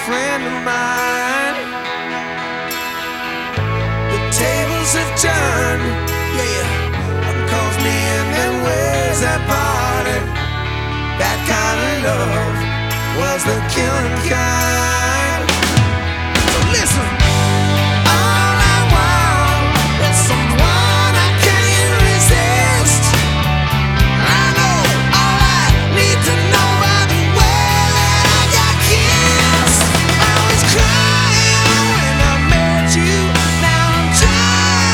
friend of mine. The tables have turned, yeah, 'cause me and them ways that parted. That kind of love was the killing kind. So listen.